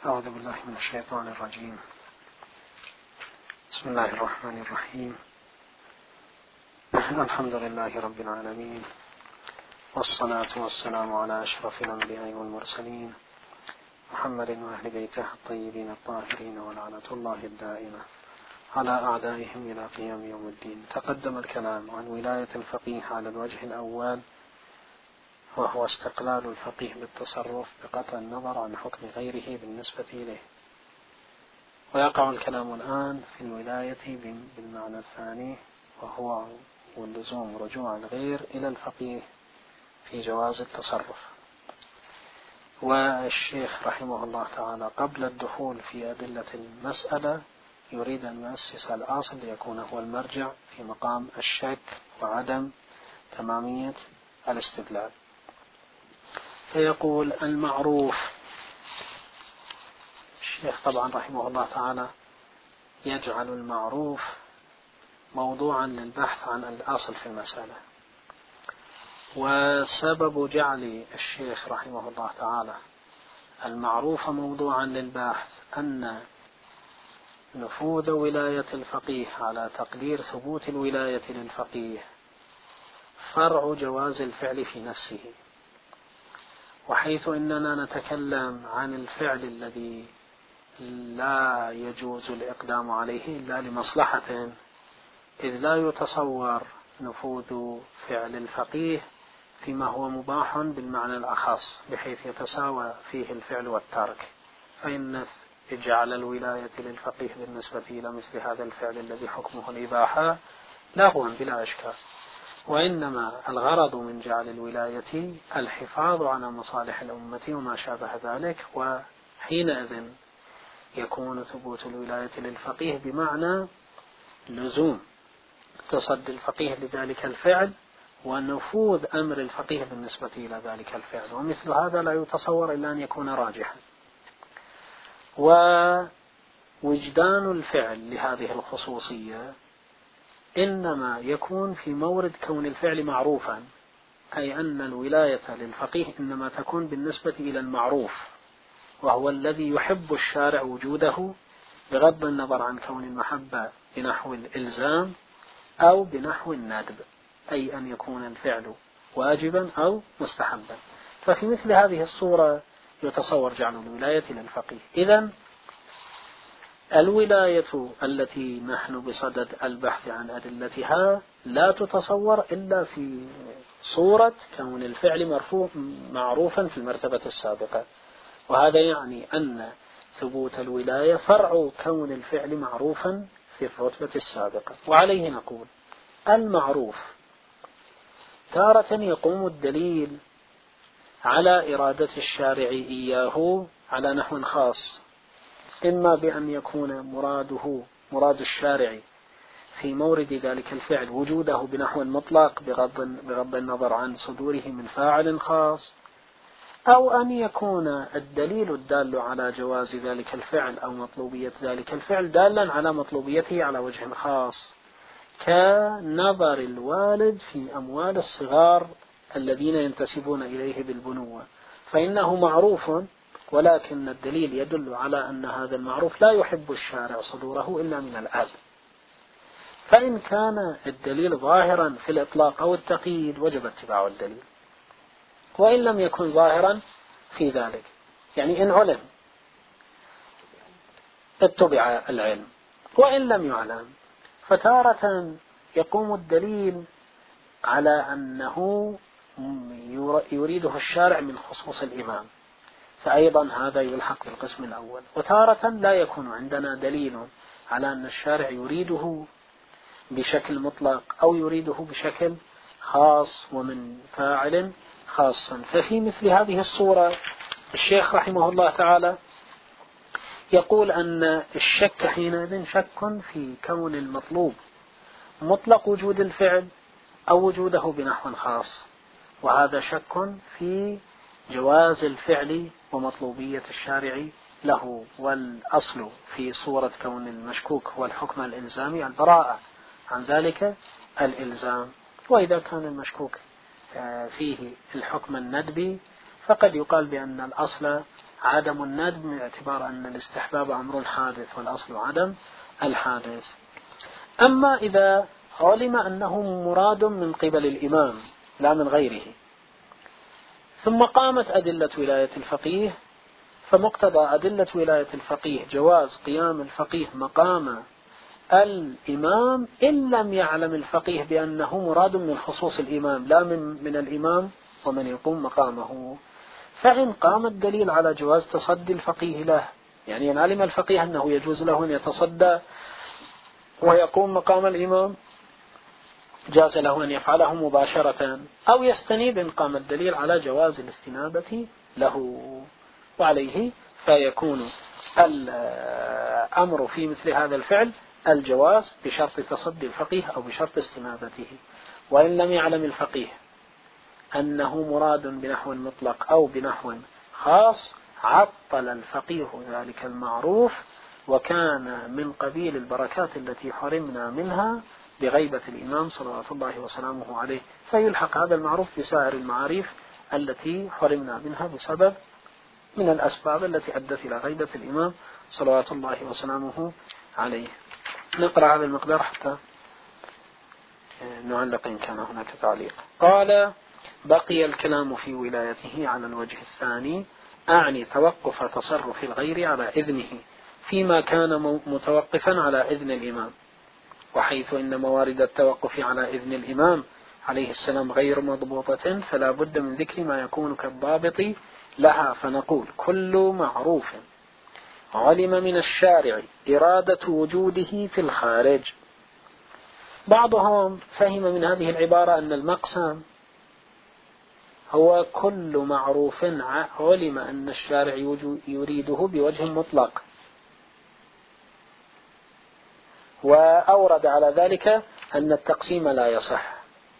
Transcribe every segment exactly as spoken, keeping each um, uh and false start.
أعوذ بالله من الشيطان الرجيم. بسم الله الرحمن الرحيم. الحمد لله رب العالمين، والصلاة والسلام على أشرف الأنبياء والمرسلين محمد وأهل بيته الطيبين الطاهرين، ولعنة الله الدائمة على أعدائهم إلى قيام يوم الدين. تقدم الكلام عن ولاية الفقيه على الوجه الأول، وهو استقلال الفقيه بالتصرف بقطع النظر عن حكم غيره بالنسبة إليه. ويقع الكلام الآن في الولاية بالمعنى الثاني، وهو واللزوم رجوع الغير إلى الفقيه في جواز التصرف. والشيخ رحمه الله تعالى قبل الدخول في أدلة المسألة يريد أن يؤسس الأصل ليكون هو المرجع في مقام الشك وعدم تمامية الاستدلال. فيقول المعروف. الشيخ طبعا رحمه الله تعالى يجعل المعروف موضوعا للبحث عن الأصل في المسألة. وسبب جعل الشيخ رحمه الله تعالى المعروف موضوعا للبحث أن نفوذ ولاية الفقيه على تقدير ثبوت الولاية للفقيه فرع جواز الفعل في نفسه، وحيث إننا نتكلم عن الفعل الذي لا يجوز الإقدام عليه إلا لمصلحة، إذ لا يتصور نفوذ فعل الفقيه فيما هو مباح بالمعنى الأخص بحيث يتساوى فيه الفعل والترك، فإن إجعال الولاية للفقيه بالنسبة إلى مثل هذا الفعل الذي حكمه الإباحة لغو بلا إشكال، وإنما الغرض من جعل الولاية الحفاظ على مصالح الأمة وما شابه ذلك. وحينئذ يكون ثبوت الولاية للفقيه بمعنى لزوم تصدي الفقيه لذلك الفعل ونفوذ أمر الفقيه بالنسبة إلى ذلك الفعل، ومثل هذا لا يتصور إلا أن يكون راجحا. ووجدان الفعل لهذه الخصوصية إنما يكون في مورد كون الفعل معروفا، أي أن الولاية للفقيه إنما تكون بالنسبة إلى المعروف، وهو الذي يحب الشارع وجوده بغض النظر عن كون المحبة بنحو الإلزام أو بنحو الندب، أي أن يكون الفعل واجبا أو مستحبا. ففي مثل هذه الصورة يتصور جعل الولاية للفقيه. إذن الولاية التي نحن بصدد البحث عن أدلتها لا تتصور إلا في صورة كون الفعل مرفوع معروفا في المرتبة السابقة، وهذا يعني أن ثبوت الولاية فرع كون الفعل معروفا في الرتبة السابقة. وعليه نقول المعروف تارة يقوم الدليل على إرادة الشارع إياه على نحو خاص، إما بأن يكون مراده مراد الشارع في مورد ذلك الفعل وجوده بنحو مطلق بغض, بغض النظر عن صدوره من فاعل خاص، أو أن يكون الدليل الدال على جواز ذلك الفعل أو مطلوبية ذلك الفعل دالا على مطلوبيته على وجه خاص، كنظر الوالد في أموال الصغار الذين ينتسبون إليه بالبنوة، فإنه معروف ولكن الدليل يدل على أن هذا المعروف لا يحب الشارع صدوره إلا من الأب. فإن كان الدليل ظاهرا في الإطلاق أو التقييد وجب اتباع الدليل، وإن لم يكن ظاهرا في ذلك، يعني إن علم اتبع العلم، وإن لم يعلم فتارة يقوم الدليل على أنه يريده الشارع من خصوص الإمام، فأيضا هذا يلحق بالقسم الأول. وتارة لا يكون عندنا دليل على أن الشارع يريده بشكل مطلق أو يريده بشكل خاص ومن فاعل خاصا. ففي مثل هذه الصورة الشيخ رحمه الله تعالى يقول أن الشك حينئذ شك في كون المطلوب مطلق وجود الفعل أو وجوده بنحو خاص، وهذا شك في جواز الفعل ومطلوبية الشارع له. والأصل في صورة كون المشكوك هو الحكم الإلزامي البراءة عن ذلك الإلزام، وإذا كان المشكوك فيه الحكم الندبي فقد يقال بأن الأصل عدم الندب باعتبار أن الاستحباب أمر حادث والأصل عدم الحادث. أما إذا علم أنه مراد من قبل الإمام لا من غيره، ثم قامت أدلة ولاية الفقيه، فمقتضى أدلة ولاية الفقيه جواز قيام الفقيه مقام الإمام إن لم يعلم الفقيه بأنه مراد من خصوص الإمام لا من, من الإمام ومن يقوم مقامه. فإن قام الدليل على جواز تصدي الفقيه له، يعني إن علم الفقيه أنه يجوز له أن يتصدى ويقوم مقام الإمام جاز له أن يفعله مباشرة أو يستنيب إن قام الدليل على جواز الاستنابة له، وعليه فيكون الأمر في مثل هذا الفعل الجواز بشرط تصدي الفقيه أو بشرط استنابته. وإن لم يعلم الفقيه أنه مراد بنحو مطلق أو بنحو خاص عطل الفقيه ذلك المعروف، وكان من قبيل البركات التي حرمنا منها بغيبة الإمام صلوات الله وسلامه عليه، فيلحق هذا المعروف بسائر المعاريف التي حرمنا منها بسبب من الأسباب التي أدت إلى غيبة الإمام صلوات الله وسلامه عليه. نقرأ هذا المقدار حتى نعلق إن كان هناك تعليق. قال: بقي الكلام في ولايته على الوجه الثاني، أعني توقف تصرف الغير على إذنه فيما كان متوقفا على إذن الإمام، وحيث إن موارد التوقف على إذن الإمام عليه السلام غير مضبوطة فلا بد من ذكر ما يكون كالضابط لها، فنقول: كل معروف علم من الشارع إرادة وجوده في الخارج. بعضهم فهم من هذه العبارة أن المقسم هو كل معروف علم أن الشارع يريده بوجه مطلق، وأورد على ذلك أن التقسيم لا يصح،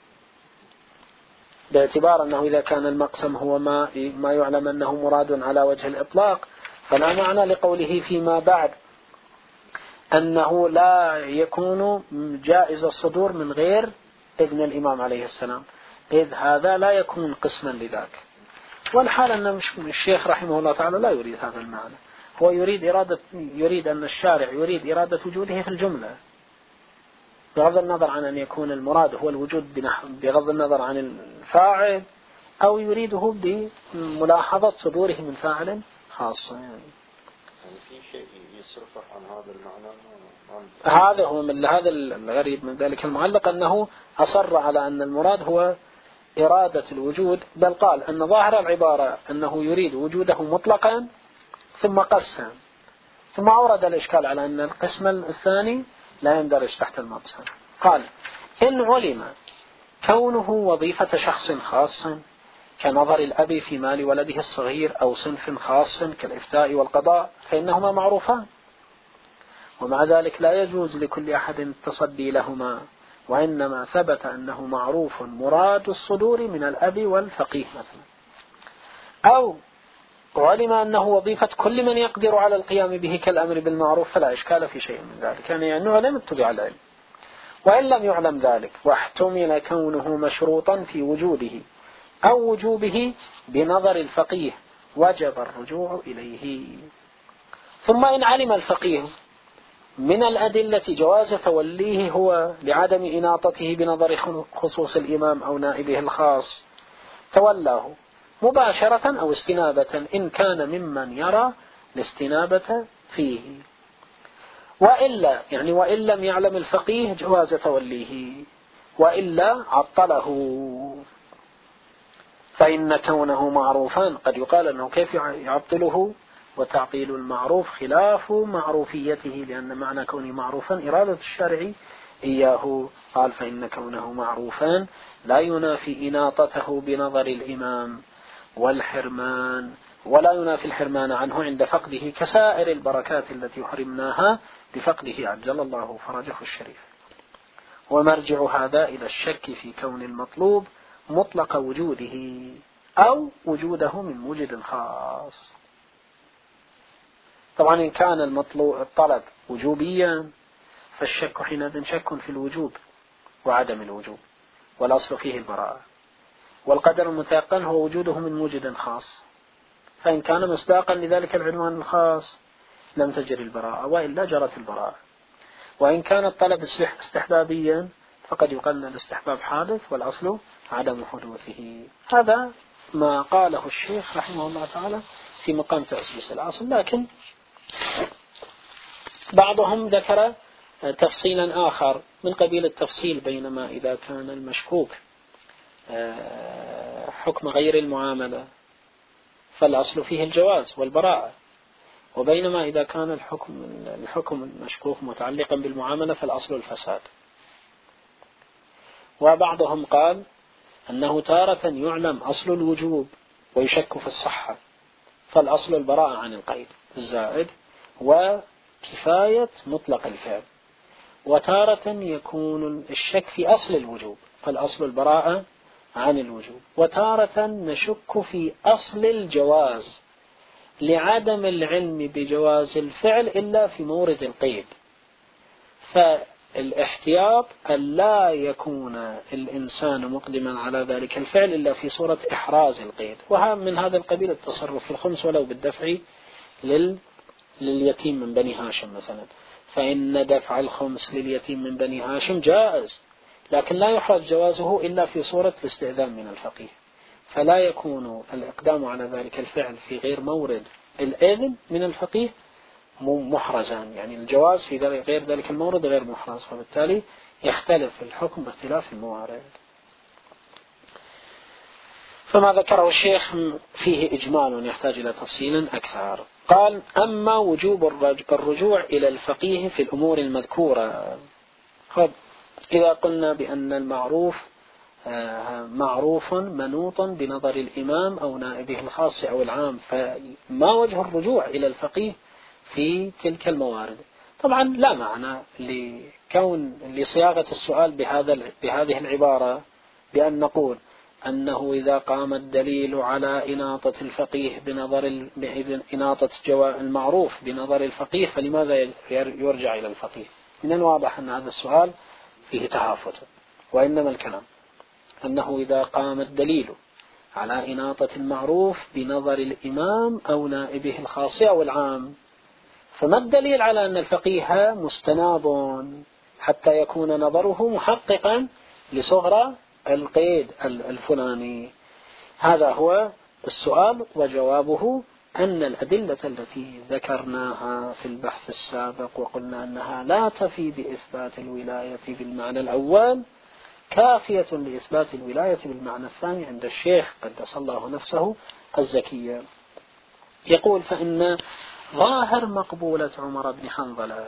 باعتبار أنه إذا كان المقسم هو ما ما يعلم أنه مراد على وجه الإطلاق فلا معنى لقوله فيما بعد أنه لا يكون جائز الصدور من غير إذن الإمام عليه السلام، إذ هذا لا يكون قسما لذاك. والحال أن الشيخ رحمه الله تعالى لا يريد هذا المعنى، هو يريد إرادة يريد أن الشارع يريد إرادة وجوده في الجملة، بغض النظر عن أن يكون المراد هو الوجود بغض النظر عن الفاعل، أو يريده بملاحظة صدوره من فاعل خاص. يعني في شيء يصرف عن هذا المعنى. هذا هو من هذا الغريب من ذلك المعلق أنه أصر على أن المراد هو إرادة الوجود، بل قال أن ظاهر العبارة أنه يريد وجوده مطلقا ثم قسم، ثم أورد الإشكال على أن القسم الثاني لا يندرج تحت المقسم. قال: إن علم كونه وظيفة شخص خاص كنظر الأب في مال ولده الصغير أو صنف خاص كالإفتاء والقضاء فإنهما معروفان، ومع ذلك لا يجوز لكل أحد التصدي لهما، وإنما ثبت أنه معروف مراد الصدور من الأب والفقيه مثلا. أو وعلم أنه وظيفة كل من يقدر على القيام به كالأمر بالمعروف فلا إشكال في شيء من ذلك، يعني أنه علم اتبع العلم. وإن لم يعلم ذلك واحتمل كونه مشروطا في وجوده أو وجوبه بنظر الفقيه وجب الرجوع إليه. ثم إن علم الفقيه من الأدلة جواز توليه هو لعدم إناطته بنظر خصوص الإمام أو نائبه الخاص تولاه مباشرة أو استنابة إن كان ممن يرى الاستنابة فيه، وإلا يعني وإن لم يعلم الفقيه جواز توليه وإلا عطله. فإن كونه معروفا قد يقال أنه كيف يعطله، وتعطيل المعروف خلاف معروفيته، لأن معنى كونه معروفا إرادة الشرع إياه. قال: فإن كونه معروفا لا ينافي إناطته بنظر الإمام والحرمان، ولا ينافي الحرمان عنه عند فقده كسائر البركات التي حرمناها بفقده عجل الله فرجه الشريف. ومرجع هذا إلى الشك في كون المطلوب مطلق وجوده أو وجوده من وجد خاص. طبعا إن كان المطلوب الطلب وجوبيا فالشك حينئذ شك في الوجوب وعدم الوجوب، والأصل فيه البراءة. والقدر المتيقن هو وجوده من وجد خاص، فإن كان مصداقا لذلك العنوان الخاص لم تجري البراءة، وإلا جرت البراءة. وإن كان الطلب استحبابيا فقد يقال الاستحباب حادث والأصل عدم حدوثه. هذا ما قاله الشيخ رحمه الله تعالى في مقام تأسيس الأصل. لكن بعضهم ذكر تفصيلا آخر من قبيل التفصيل، بينما إذا كان المشكوك حكم غير المعاملة فالأصل فيه الجواز والبراءة، وبينما إذا كان الحكم الحكم المشكوك متعلقا بالمعاملة فالأصل الفساد. وبعضهم قال أنه تارة يعلم أصل الوجوب ويشك في الصحة فالأصل البراءة عن القيد الزائد وكفاية مطلق الفعل، وتارة يكون الشك في أصل الوجوب فالأصل البراءة عن الوجوب، وتارة نشك في أصل الجواز لعدم العلم بجواز الفعل إلا في مورد القيد. فالاحتياط أن لا يكون الإنسان مقدما على ذلك الفعل إلا في صورة إحراز القيد. ومن هذا القبيل التصرف في الخمس ولو بالدفع لل... لليتيم من بني هاشم مثلا، فإن دفع الخمس لليتيم من بني هاشم جائز، لكن لا يحرز جوازه إلا في صورة الاستئذان من الفقيه، فلا يكون الإقدام على ذلك الفعل في غير مورد الإذن من الفقيه محرزان، يعني الجواز في غير ذلك المورد غير محرز، فبالتالي يختلف الحكم باختلاف الموارد. فما ذكره الشيخ فيه إجمال يحتاج إلى تفصيل أكثر. قال: أما وجوب الرجوع إلى الفقيه في الأمور المذكورة، خب إذا قلنا بأن المعروف معروف منوط بنظر الإمام أو نائبه الخاص أو العام، فما وجه الرجوع إلى الفقيه في تلك الموارد؟ طبعا لا معنى لكون لصياغة السؤال بهذا بهذه العبارة بأن نقول أنه إذا قام الدليل على إناطة الفقيه بنظر إناطة المعروف بنظر الفقيه فلماذا يرجع إلى الفقيه؟ من الواضح أن هذا السؤال فيه تهافت، وإنما الكلام أنه إذا قام الدليل على إناطة المعروف بنظر الإمام أو نائبه الخاص أو العام، فما الدليل على أن الفقيه مستناب حتى يكون نظره محققا لصغرى القيد الفلاني؟ هذا هو السؤال، وجوابه أن الأدلة التي ذكرناها في البحث السابق وقلنا أنها لا تفي بإثبات الولاية بالمعنى الأول كافية لإثبات الولاية بالمعنى الثاني عند الشيخ قدس الله نفسه الزكية. يقول: فإن ظاهر مقبولة عمر بن حنظلة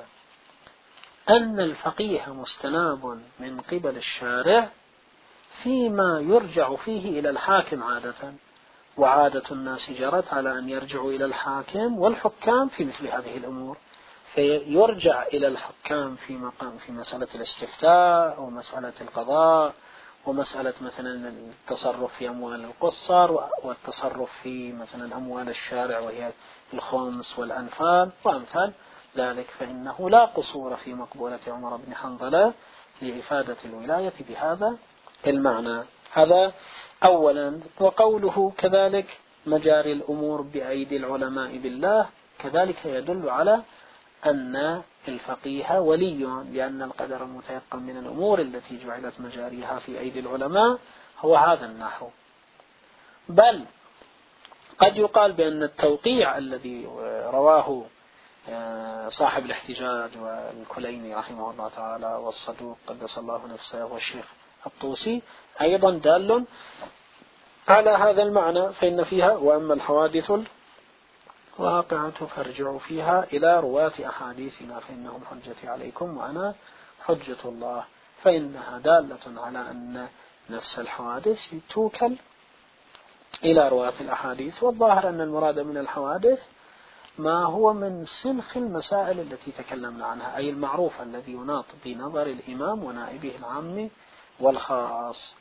أن الفقيه مستناب من قبل الشارع فيما يرجع فيه إلى الحاكم عادة، وعادة الناس جرت على أن يرجعوا إلى الحاكم والحكام في مثل هذه الأمور، فيرجع إلى الحكام في مقام في مسألة الاستفتاء ومسألة القضاء ومسألة مثلا التصرف في أموال القصر والتصرف في مثلا أموال الشارع وهي الخمس والأنفال وأمثال ذلك، فإنه لا قصور في مقبولة عمر بن حنظلة لإفادة الولاية بهذا المعنى. هذا أولا. وقوله كذلك مجاري الأمور بأيدي العلماء بالله كذلك يدل على أن الفقيه ولي، لأن القدر المتيقن من الأمور التي جعلت مجاريها في أيدي العلماء هو هذا النحو. بل قد يقال بأن التوقيع الذي رواه صاحب الاحتجاج والكليني رحمه الله تعالى والصدوق قدس الله نفسه والشيخ الطوسي أيضا دال على هذا المعنى، فإن فيها: وأما الحوادث الواقعة فارجعوا فيها إلى رواة أحاديثنا فإنهم حجتي عليكم وأنا حجة الله، فإنها دالة على أن نفس الحوادث توكل إلى رواة الأحاديث. والظاهر أن المراد من الحوادث ما هو من سلخ المسائل التي تكلمنا عنها، أي المعروف الذي يناط بنظر الإمام ونائبه العام والخاص.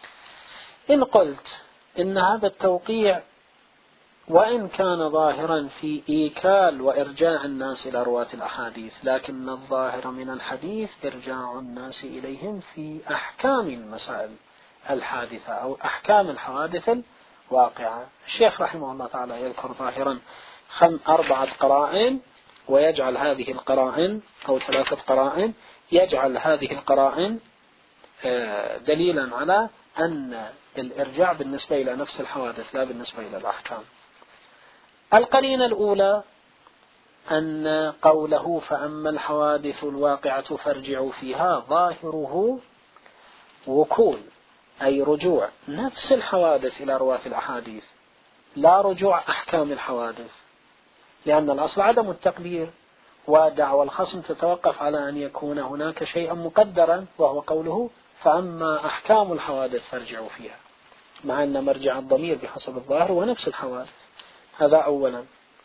إن قلت إن هذا التوقيع وإن كان ظاهرا في إيكال وإرجاع الناس إلى رواة الأحاديث، لكن الظاهر من الحديث إرجاع الناس إليهم في أحكام المسائل الحادثة أو أحكام الحوادث واقعة. الشيخ رحمه الله تعالى يذكر ظاهرا خم أربعة قرائن، ويجعل هذه القرائن أو ثلاثة قرائن، يجعل هذه القرائن دليلا على أن الإرجاع بالنسبة إلى نفس الحوادث لا بالنسبة إلى الأحكام. القرينة الأولى أن قوله فأما الحوادث الواقعة فارجعوا فيها ظاهره وكول، أي رجوع نفس الحوادث إلى رواة الأحاديث، لا رجوع أحكام الحوادث، لأن الأصل عدم التقدير، ودعوى الخصم تتوقف على أن يكون هناك شيئا مقدرا، وهو قوله فأما أحكام الحوادث فارجعوا فيها، مع أن مرجع الضمير بحسب الظاهر ونفس الحوادث. هذا أولا.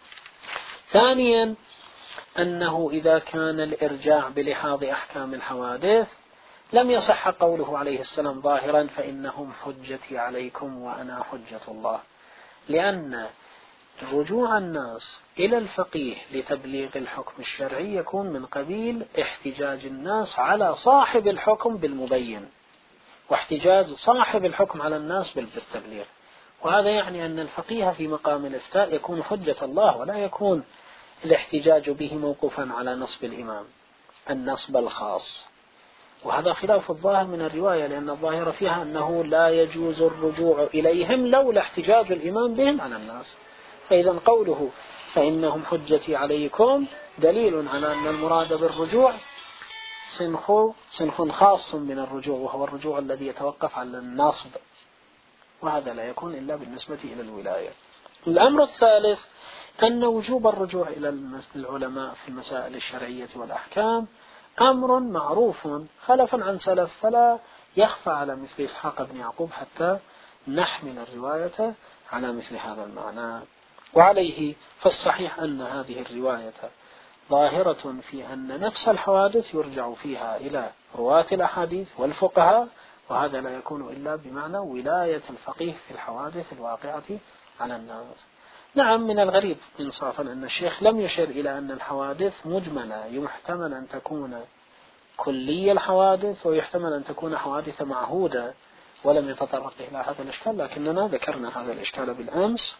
ثانيا أنه إذا كان الإرجاع بلحاظ أحكام الحوادث لم يصح قوله عليه السلام ظاهرا فإنهم حجتي عليكم وأنا حجة الله، لأن رجوع الناس إلى الفقيه لتبليغ الحكم الشرعي يكون من قبيل احتجاج الناس على صاحب الحكم بالمبين، واحتجاج صاحب الحكم على الناس بالتبليغ، وهذا يعني أن الفقيه في مقام الإفتاء يكون حجة الله، ولا يكون الاحتجاج به موقوفا على نصب الإمام النصب الخاص. وهذا خلاف الظاهر من الرواية، لأن الظاهر فيها أنه لا يجوز الرجوع إليهم لولا احتجاج الإمام بهم على الناس. فإذا قوله فإنهم حجتي عليكم دليل على أن المراد بالرجوع صنخ صنخ خاص من الرجوع، وهو الرجوع الذي يتوقف على النصب، وهذا لا يكون إلا بالنسبة إلى الولاية. الأمر الثالث أن وجوب الرجوع إلى العلماء في المسائل الشرعية والأحكام أمر معروف خلفا عن سلف، فلا يخفى على مثل إسحاق بن يعقوب حتى نحمل الرواية على مثل هذا المعنى. وعليه فالصحيح أن هذه الرواية ظاهرة في أن نفس الحوادث يرجع فيها إلى رواة الأحاديث والفقهاء، وهذا لا يكون إلا بمعنى ولاية الفقيه في الحوادث الواقعة على الناس. نعم، من الغريب إنصافا أن الشيخ لم يشر إلى أن الحوادث مجملة، يحتمل أن تكون كلية الحوادث ويحتمل أن تكون حوادث معهودة، ولم يتطرق إلى هذا الإشكال، لكننا ذكرنا هذا الإشكال بالأمس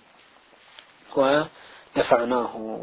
ودفعناه.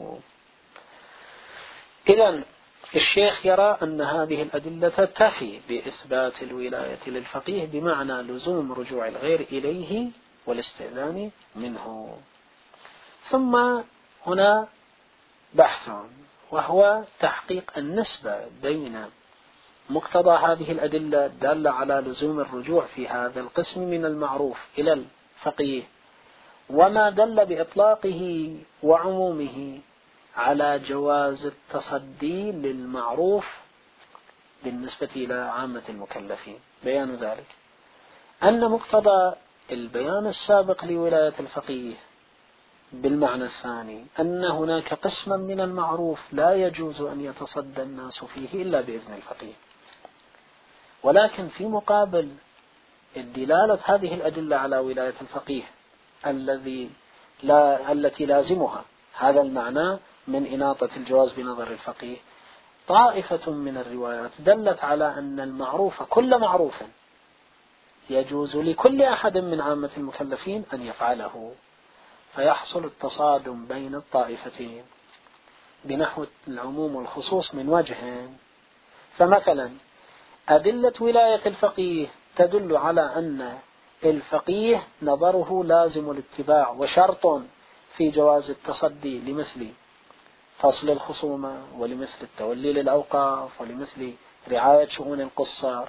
إذن الشيخ يرى أن هذه الأدلة تفي بإثبات الولاية للفقيه بمعنى لزوم رجوع الغير إليه والاستئذان منه. ثم هنا بحث، وهو تحقيق النسبة بين مقتضى هذه الأدلة الدالة على لزوم الرجوع في هذا القسم من المعروف إلى الفقيه، وما دل بإطلاقه وعمومه على جواز التصدي للمعروف بالنسبة إلى عامة المكلفين. بيان ذلك أن مقتضى البيان السابق لولاية الفقيه بالمعنى الثاني أن هناك قسما من المعروف لا يجوز أن يتصدى الناس فيه إلا بإذن الفقيه، ولكن في مقابل الدلالة هذه الأدلة على ولاية الفقيه الذي لا التي لازمها هذا المعنى من إناطة الجواز بنظر الفقيه، طائفة من الروايات دلت على أن المعروف كل معروف يجوز لكل أحد من عامة المكلفين أن يفعله، فيحصل التصادم بين الطائفتين بنحو العموم والخصوص من وجه. فمثلا أدلة ولاية الفقيه تدل على أن الفقيه نظره لازم الاتباع وشرط في جواز التصدي لمثل فصل الخصومة ولمثل التولي للأوقاف ولمثل رعاية شؤون القصار،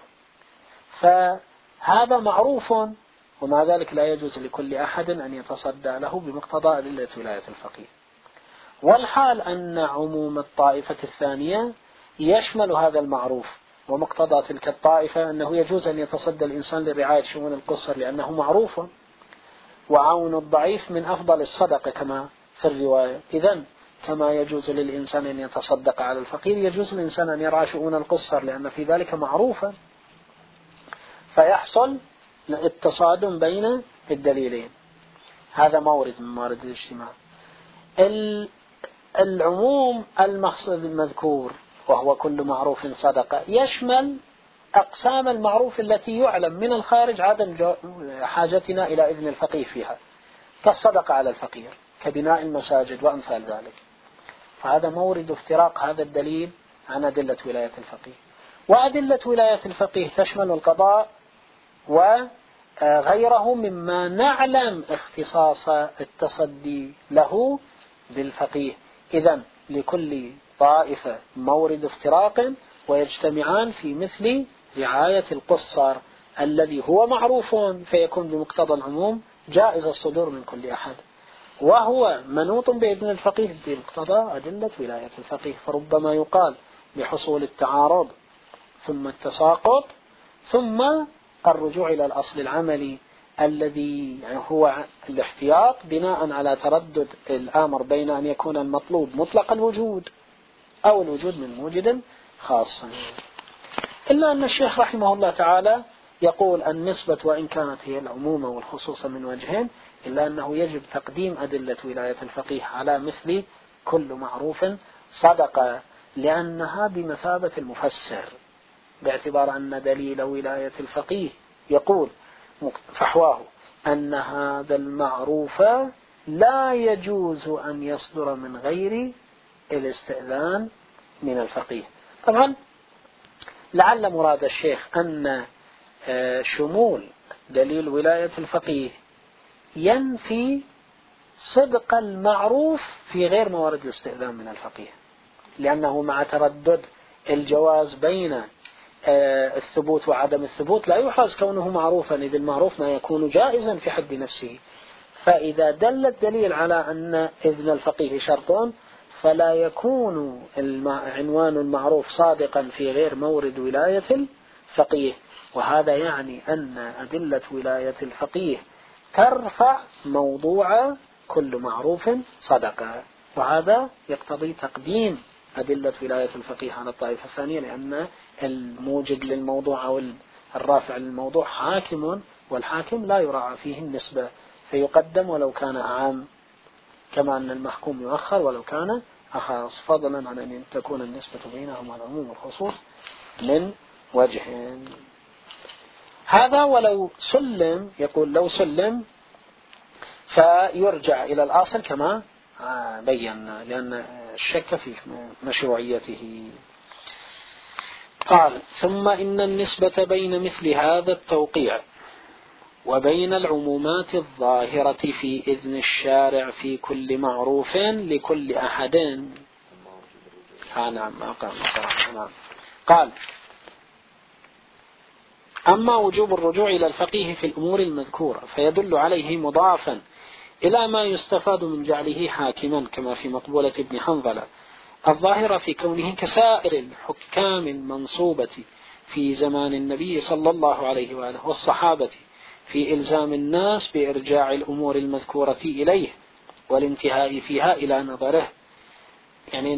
فهذا معروف، ومع ذلك لا يجوز لكل أحد أن يتصدى له بمقتضى أدلة ولاية الفقيه. والحال أن عموم الطائفة الثانية يشمل هذا المعروف، ومقتضى تلك الطائفة أنه يجوز أن يتصدى الإنسان لرعاية شؤون القصر لأنه معروف، وعون الضعيف من أفضل الصدقة كما في الرواية. إذن كما يجوز للإنسان أن يتصدق على الفقير يجوز للإنسان أن يرعى شؤون القصر لأن في ذلك معروفا، فيحصل التصادم بين الدليلين. هذا مورد من موارد الاجتماع. العموم المقصود المذكور وهو كل معروف صدقة يشمل أقسام المعروف التي يعلم من الخارج عدم حاجتنا إلى إذن الفقيه فيها، كالصدقة على الفقير، كبناء المساجد وأمثال ذلك. فهذا مورد افتراق هذا الدليل عن أدلة ولاية الفقيه. وأدلة ولاية الفقيه تشمل القضاء وغيره مما نعلم اختصاص التصدي له بالفقيه. إذن لكل طائفة مورد افتراق، ويجتمعان في مثل رعاية القصر الذي هو معروف فيكون بمقتضى العموم جائز الصدور من كل أحد، وهو منوط بإذن الفقيه بمقتضى أدلة ولاية الفقيه. فربما يقال بحصول التعارض ثم التساقط ثم الرجوع إلى الأصل العملي الذي هو الاحتياط بناء على تردد الأمر بين أن يكون المطلوب مطلق الوجود أو الوجود من موجد خاص. إلا أن الشيخ رحمه الله تعالى يقول النسبة وإن كانت هي العموم والخصوص من وجهين، إلا أنه يجب تقديم أدلة ولاية الفقيه على مثل كل معروف صدقة، لأنها بمثابة المفسر، باعتبار أن دليل ولاية الفقيه يقول فحواه أن هذا المعروف لا يجوز أن يصدر من غير الاستئذان من الفقيه. طبعا لعل مراد الشيخ أن شمول دليل ولاية الفقيه ينفي صدق المعروف في غير موارد الاستئذان من الفقيه، لأنه مع تردد الجواز بين الثبوت وعدم الثبوت لا يحاز كونه معروفا، إذ المعروف ما يكون جائزا في حد نفسه. فإذا دل الدليل على أن إذن الفقيه شرط فلا يكون عنوان المعروف صادقا في غير مورد ولاية الفقيه. وهذا يعني أن أدلة ولاية الفقيه ترفع موضوع كل معروف صدقة، وهذا يقتضي تقديم أدلة ولاية الفقيه على الطائفة الثانية، لأن الموجد للموضوع أو الرافع للموضوع حاكم، والحاكم لا يراعى فيه النسبة فيقدم ولو كان أعام، كما أن المحكوم يؤخر ولو كان أخص، فضلا عن أن تكون النسبة بينهما العموم والخصوص من وجه. هذا ولو سلم، يقول لو سلم فيرجع إلى الأصل كما بينا، لأن الشك في مشروعيته. قال ثم إن النسبة بين مثل هذا التوقيع وبين العمومات الظاهرة في إذن الشارع في كل معروف لكل أحد. نعم قال أما وجوب الرجوع إلى الفقيه في الأمور المذكورة فيدل عليه مضافا إلى ما يستفاد من جعله حاكما كما في مقبولة ابن حنظلة الظاهرة في كونه كسائر الحكام المنصوبة في زمان النبي صلى الله عليه وآله والصحابة في إلزام الناس بإرجاع الأمور المذكورة إليه والانتهاء فيها إلى نظره. يعني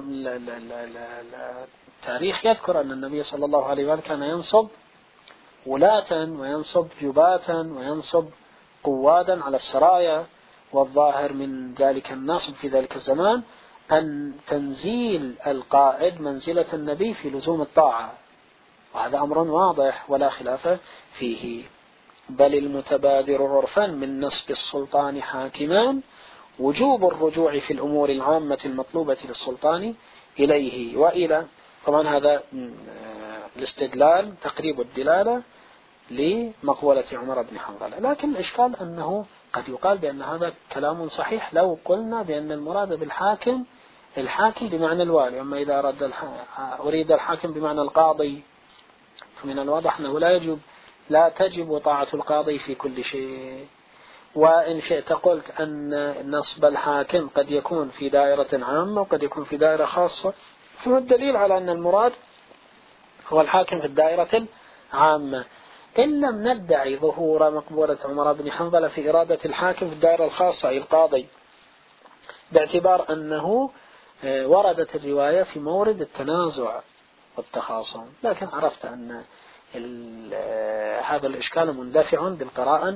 التاريخ يذكر أن النبي صلى الله عليه وآله كان ينصب ولاة وينصب جباة وينصب قوادا على السرايا، والظاهر من ذلك النصب في ذلك الزمان أن تنزيل القائد منزلة النبي في لزوم الطاعة، وهذا أمر واضح ولا خلاف فيه. بل المتبادر عرفا من نصب السلطان حاكما وجوب الرجوع في الأمور العامة المطلوبة للسلطان إليه وإلى. طبعا هذا الاستدلال تقريب الدلالة لمقولة عمر بن حنظلة، لكن الإشكال أنه قد يقال بأن هذا كلام صحيح لو قلنا بأن المراد بالحاكم الحاكم بمعنى الوالي، أما إذا أراد أريد الحاكم بمعنى القاضي فمن الواضح أنه لا يجب لا تجب طاعة القاضي في كل شيء. وإن شئت قلت أن نصب الحاكم قد يكون في دائرة عامة وقد يكون في دائرة خاصة، فهو الدليل على أن المراد هو الحاكم في الدائرة العامة، إن لم ندعي ظهور مقبولة عمر بن حنظلة في إرادة الحاكم في الدائرة الخاصة أي القاضي، باعتبار أنه وردت الرواية في مورد التنازع والتخاصم. لكن عرفت أن هذا الإشكال مندفع بالقراءة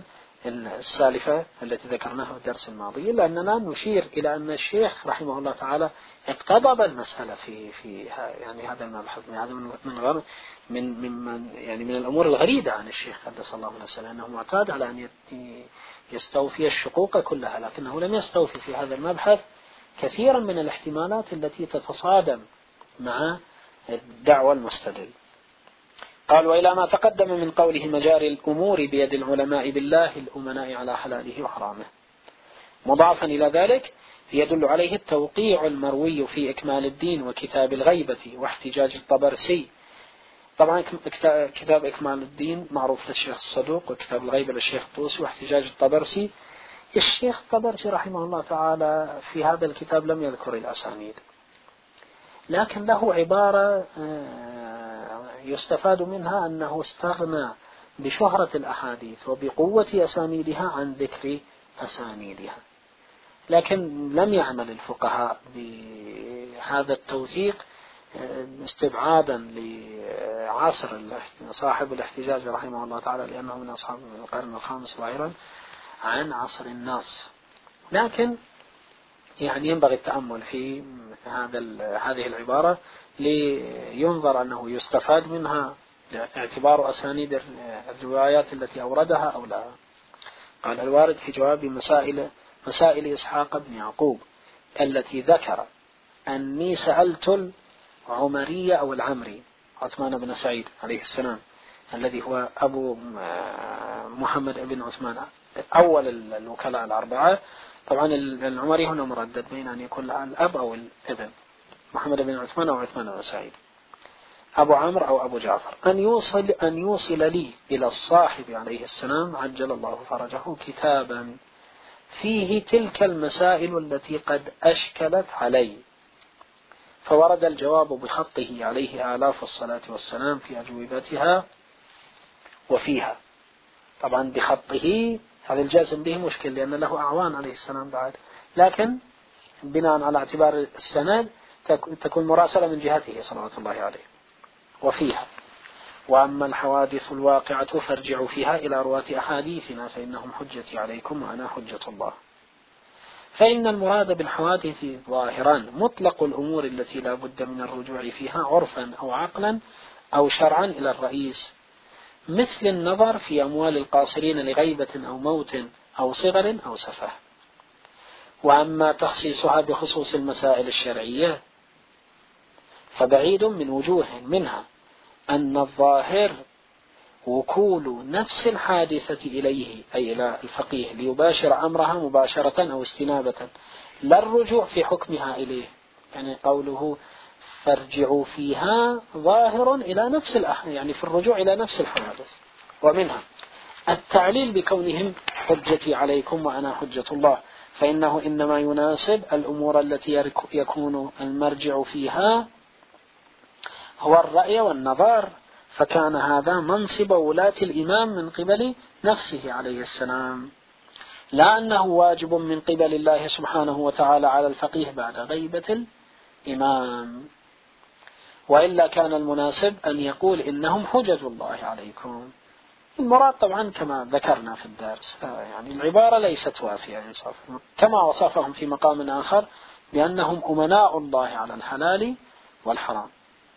السالفة التي ذكرناها في الدرس الماضي، إلا أننا نشير إلى أن الشيخ رحمه الله تعالى اقتضب المسألة في في يعني هذا المبحث. هذا من من من من يعني من الأمور الغريبة عن الشيخ قدس الله نفسه، لأنه معتاد على أن يستوفي الشقوق كلها، لكنه لم يستوفي في هذا المبحث كثيرا من الاحتمالات التي تتصادم مع الدعوة المستدل. قال: وإلى ما تقدم من قوله مجاري الأمور بيد العلماء بالله الأمناء على حلاله وحرامه، مضافا إلى ذلك يدل عليه التوقيع المروي في إكمال الدين وكتاب الغيبة واحتجاج الطبرسي. طبعا كتاب إكمال الدين معروف للشيخ الصدوق، وكتاب الغيبة للشيخ الطوسي، واحتجاج الطبرسي. الشيخ الطبرسي رحمه الله تعالى في هذا الكتاب لم يذكر الأسانيد، لكن له عبارة يستفاد منها أنه استغنى بشهرة الأحاديث وبقوة أسانيدها عن ذكر أسانيدها، لكن لم يعمل الفقهاء بهذا التوثيق استبعادا لعصر صاحب الاحتجاج رحمه الله تعالى، لأنه من أصحاب القرن الخامس ظاهرا عن عصر الناس. لكن يعني ينبغي التأمل في هذا هذه العبارة لينظر أنه يستفاد منها اعتبار أسانيد الروايات التي أوردها أو لا. قال: الوارد في جواب مسائل مسائل إسحاق بن يعقوب التي ذكر أني سألت العمري أو العمري عثمان بن سعيد عليه السلام، الذي هو أبو محمد بن عثمان أول الوكلاء الأربعة. طبعا العمري هنا مردد بين أن يكون الأب أو الابن، محمد بن عثمان أو عثمان بن سعيد، أبو عمرو أو أبو جعفر، أن يوصل أن يوصل لي إلى الصاحب عليه السلام عجل الله فرجه كتابا فيه تلك المسائل التي قد أشكلت علي، فورد الجواب بخطه عليه آلاف الصلاة والسلام في أجوبتها وفيها. طبعا بخطه هذا الجازم به مشكل، لأن له أعوان عليه السلام بعد، لكن بناء على اعتبار السند تكون مراسلة من جهته صلوات الله عليه. وفيها: وأما الحوادث الواقعة فارجعوا فيها إلى رواة أحاديثنا فإنهم حجتي عليكم وأنا حجة الله. فإن المراد بالحوادث ظاهرا مطلق الأمور التي لا بد من الرجوع فيها عرفا أو عقلا أو شرعا إلى الرئيس، مثل النظر في أموال القاصرين لغيبة أو موت أو صغر أو سفه. وأما تخصيصها بخصوص المسائل الشرعية فبعيد من وجوه، منها أن الظاهر وكول نفس الحادثة إليه أي إلى الفقيه ليباشر أمرها مباشرة أو استنابة، لا الرجوع في حكمها إليه. يعني قوله فارجعوا فيها ظاهر إلى نفس الأح... يعني في الرجوع إلى نفس الحوادث. ومنها التعليل بكونهم حجتي عليكم وأنا حجة الله، فإنه إنما يناسب الأمور التي يكون المرجع فيها هو الرأي والنظر، فكان هذا منصب ولاة الإمام من قبل نفسه عليه السلام، لا أنه واجب من قبل الله سبحانه وتعالى على الفقيه بعد غيبة الإمام. وإلا كان المناسب أن يقول إنهم حجج الله عليكم. المراد طبعا كما ذكرنا في الدرس، يعني العبارة ليست وافية إنصاف، كما وصفهم في مقام آخر بأنهم أمناء الله على الحلال والحرام.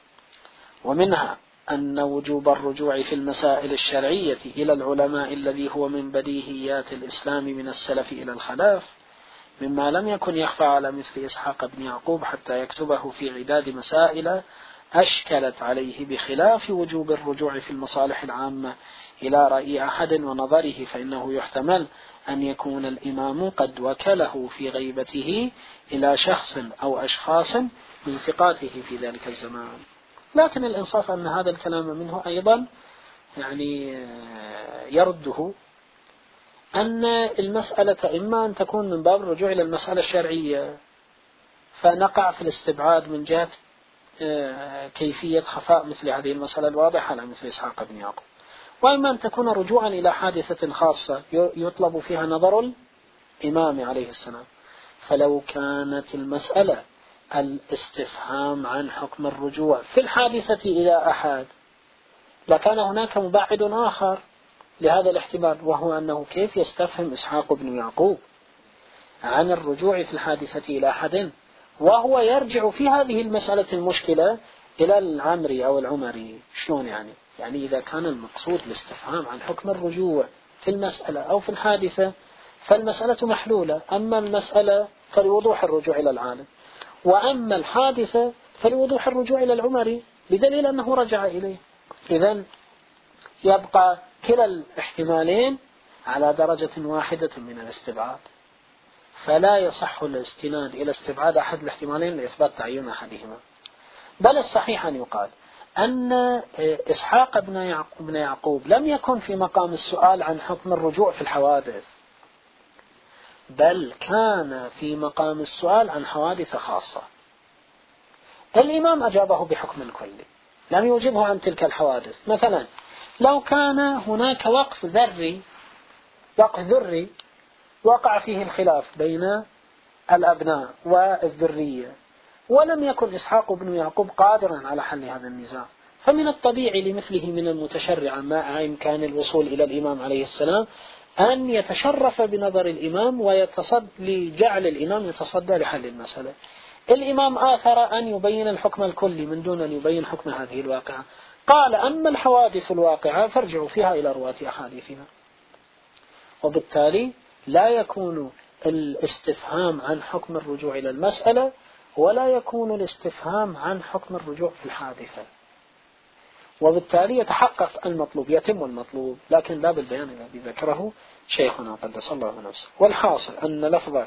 ومنها أن وجوب الرجوع في المسائل الشرعية إلى العلماء الذي هو من بديهيات الإسلام من السلف إلى الخلاف، مما لم يكن يخفى على مثل إسحاق بن يعقوب حتى يكتبه في عداد مسائل أشكلت عليه، بخلاف وجوب الرجوع في المصالح العامة إلى رأي أحد ونظره، فإنه يحتمل أن يكون الإمام قد وكله في غيبته إلى شخص أو أشخاص من ثقاته في ذلك الزمان. لكن الإنصاف أن هذا الكلام منه أيضا يعني يرده أن المسألة إما أن تكون من باب الرجوع إلى المسألة الشرعية فنقع في الاستبعاد من جهة كيفية خفاء مثل هذه المسألة الواضحة على مثل إسحاق بن يعقوب، وإما أن تكون رجوعا إلى حادثة خاصة يطلب فيها نظر الإمام عليه السلام. فلو كانت المسألة الاستفهام عن حكم الرجوع في الحادثة إلى أحد لكان هناك مبعد آخر لهذا الاحتمال، وهو أنه كيف يستفهم إسحاق بن يعقوب عن الرجوع في الحادثة إلى أحد وهو يرجع في هذه المسألة المشكلة إلى العمري أو العمري؟ شلون يعني؟ يعني إذا كان المقصود الاستفهام عن حكم الرجوع في المسألة أو في الحادثة فالمسألة محلولة، أما المسألة فلوضوح الرجوع إلى العالم، وأما الحادثة فلوضوح الرجوع إلى العمري بدليل أنه رجع إليه. إذن يبقى كلا الاحتمالين على درجة واحدة من الاستبعاد، فلا يصح الاستناد إلى استبعاد أحد الاحتمالين لإثبات تعيين أحدهما. بل الصحيح أن يقال أن إسحاق بن يعقوب لم يكن في مقام السؤال عن حكم الرجوع في الحوادث، بل كان في مقام السؤال عن حوادث خاصة. الإمام أجابه بحكم كلي لم يجبه عن تلك الحوادث. مثلا لو كان هناك وقف ذري وقف ذري وقع فيه الخلاف بين الأبناء والذرية ولم يكن إسحاق بن يعقوب قادرا على حل هذا النزاع، فمن الطبيعي لمثله من المتشرع مع إمكان الوصول إلى الإمام عليه السلام أن يتشرف بنظر الإمام ويتصد لجعل الإمام يتصدى لحل المسألة. الإمام آثر أن يبين الحكم الكلي من دون أن يبين حكم هذه الواقعة، قال أما الحوادث الواقعة فارجعوا فيها إلى رواة أحاديثها. وبالتالي لا يكون الاستفهام عن حكم الرجوع إلى المسألة ولا يكون الاستفهام عن حكم الرجوع في الحادثة، وبالتالي يتحقق المطلوب، يتم المطلوب، لكن لا بالبيان الذي ذكره شيخنا قدس الله نفسه. والحاصل أن لفظ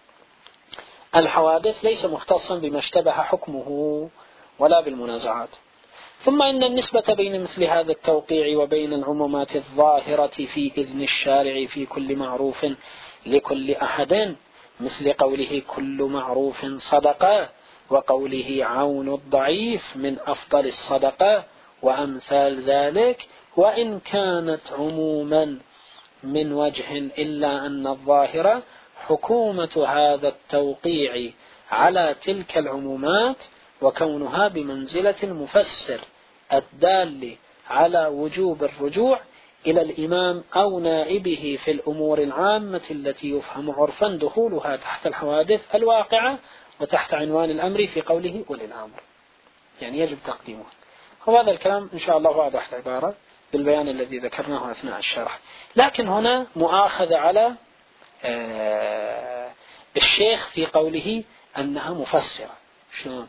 الحوادث ليس مختصا بما اشتبه حكمه ولا بالمنازعات. ثم إن النسبة بين مثل هذا التوقيع وبين العمومات الظاهرة في إذن الشارع في كل معروف لكل أحد، مثل قوله كل معروف صدقة، وقوله عون الضعيف من أفضل الصدقة، وأمثال ذلك، وإن كانت عموما من وجه إلا أن الظاهرة حكومة هذا التوقيع على تلك العمومات وكونها بمنزلة المفسر الدال على وجوب الرجوع إلى الإمام أو نائبه في الأمور العامة التي يفهم عرفا دخولها تحت الحوادث الواقعة وتحت عنوان الأمر في قوله أولي الأمر، يعني يجب تقديمه. وهذا الكلام إن شاء الله واضح العبارة بالبيان الذي ذكرناه أثناء الشرح. لكن هنا مؤاخذة على الشيخ في قوله أنها مفسرة. شلون؟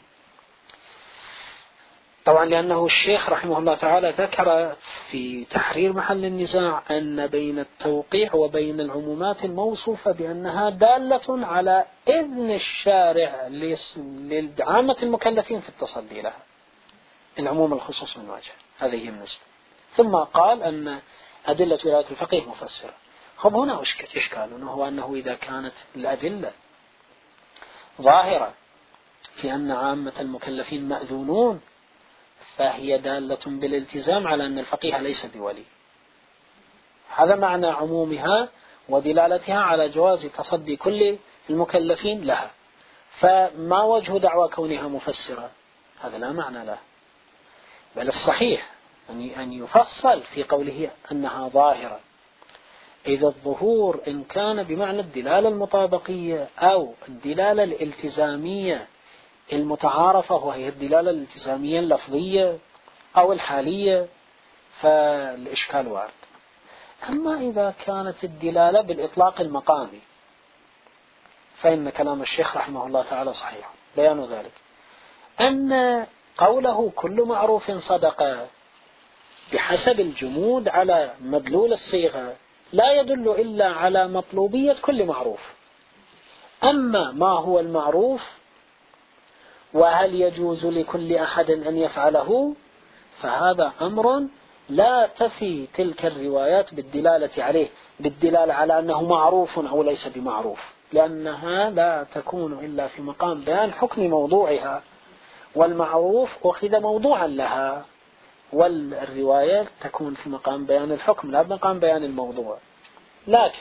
طبعا لأنه الشيخ رحمه الله تعالى ذكر في تحرير محل النزاع أن بين التوقيع وبين العمومات الموصوفة بأنها دالة على إذن الشارع لعامة المكلفين في التصدي لها، العموم الخصوص من وجه، هذه النسبة. ثم قال أن أدلة ولاية الفقيه مفسرة. خب هنا إشكال، وهو أنه إذا كانت الأدلة ظاهرة في أن عامة المكلفين مأذونون فهي دالة بالالتزام على أن الفقيه ليس بولي. هذا معنى عمومها ودلالتها على جواز تصدي كل المكلفين لها، فما وجه دعوى كونها مفسرة؟ هذا لا معنى له، بل الصحيح أن يفصل في قوله أنها ظاهرة. إذا الظهور إن كان بمعنى الدلالة المطابقية أو الدلالة الالتزامية المتعارفة وهي الدلالة الالتزامية اللفظية أو الحالية فالإشكال وارد. أما إذا كانت الدلالة بالإطلاق المقامي فإن كلام الشيخ رحمه الله تعالى صحيح. بيان ذلك أن قوله كل معروف صدقة بحسب الجمود على مدلول الصيغة لا يدل إلا على مطلوبية كل معروف. أما ما هو المعروف وهل يجوز لكل أحد أن يفعله فهذا أمر لا تفي تلك الروايات بالدلالة عليه، بالدلالة على أنه معروف أو ليس بمعروف، لأنها لا تكون إلا في مقام بيان حكم موضوعها، والمعروف أخذ موضوعا لها، والرواية تكون في مقام بيان الحكم لا بمقام بيان الموضوع. لكن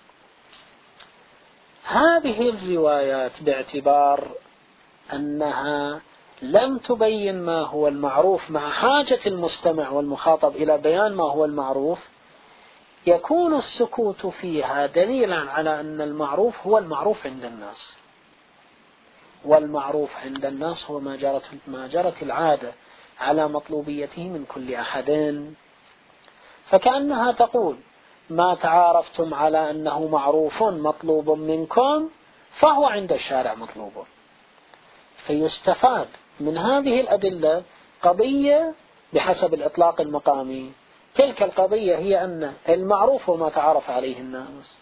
هذه الروايات باعتبار أنها لم تبين ما هو المعروف مع حاجة المستمع والمخاطب إلى بيان ما هو المعروف، يكون السكوت فيها دليلا على أن المعروف هو المعروف عند الناس، والمعروف عند الناس هو ما جرت, ما جرت العادة على مطلوبيته من كل أحد. فكأنها تقول ما تعارفتم على أنه معروف مطلوب منكم فهو عند الشارع مطلوب. فيستفاد من هذه الأدلة قضية بحسب الإطلاق المقامي، تلك القضية هي أن المعروف هو ما تعارف عليه الناس.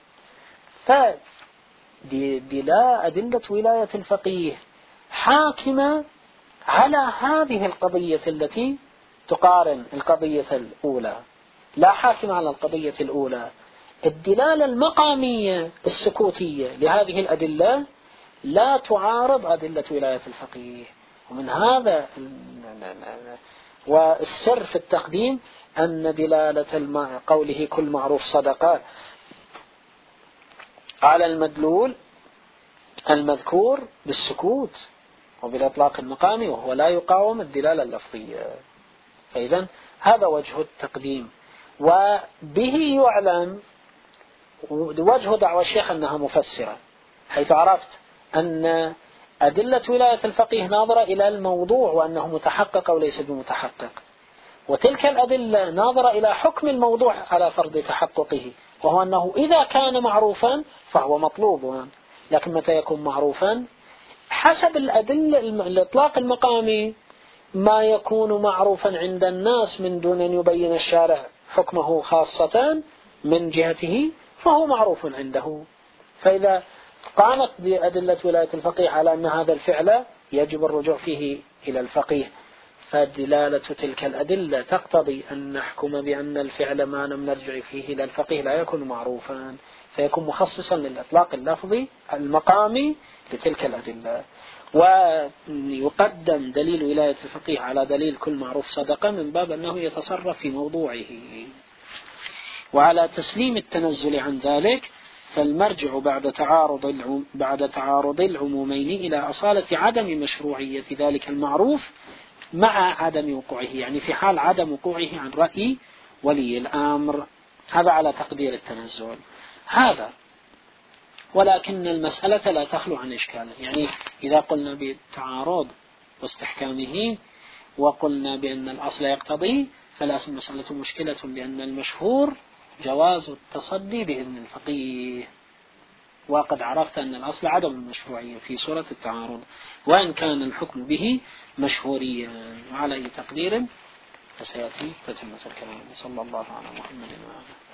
فدلاء أدلة ولاية الفقيه حاكمة على هذه القضية التي تقارن القضية الأولى، لا حاكمة على القضية الأولى. الدلالة المقامية السكوتية لهذه الأدلة لا تعارض أدلة ولاية الفقيه. ومن هذا والسر في التقديم أن دلالة قوله كل معروف صدقة على المدلول المذكور بالسكوت وبالإطلاق المقامي، وهو لا يقاوم الدلالة اللفظية. فإذا هذا وجه التقديم، وبه يعلم وجه دعوى الشيخ أنها مفسرة، حيث عرفت أن أدلة ولاية الفقيه ناظرة إلى الموضوع وأنه متحقق أو ليس بمتحقق، وتلك الأدلة ناظرة إلى حكم الموضوع على فرض تحققه، وهو أنه إذا كان معروفا فهو مطلوب. لكن متى يكون معروفا؟ حسب الأدلة الإطلاق المقامي ما يكون معروفا عند الناس من دون أن يبين الشارع حكمه خاصة من جهته فهو معروف عنده. فإذا قامت بأدلة ولاية الفقيه على أن هذا الفعل يجب الرجوع فيه إلى الفقيه، فدلالة تلك الأدلة تقتضي أن نحكم بأن الفعل ما لم نرجع فيه إلى الفقيه لا يكون معروفا، فيكون مخصصا للإطلاق اللفظي المقامي لتلك الأدلة. ويقدم دليل ولاية الفقيه على دليل كل معروف صدقة من باب أنه يتصرف في موضوعه. وعلى تسليم التنزل عن ذلك فالمرجع بعد تعارض بعد تعارض العمومين إلى أصالة عدم مشروعية ذلك المعروف مع عدم وقوعه، يعني في حال عدم وقوعه عن رأي ولي الأمر. هذا على تقدير التنزل هذا. ولكن المسألة لا تخلو عن إشكال، يعني إذا قلنا بالتعارض واستحكامه وقلنا بأن الأصل يقتضي فالأصل مسألة مشكلة، لأن المشهور جواز التصدي بإذن الفقيه، وقد عرفت أن الأصل عدم المشروعية في صورة التعارض وإن كان الحكم به مشهوريا. وعلى أي تقدير فسيأتي تتمة الكلام. صلى الله على محمد وعلى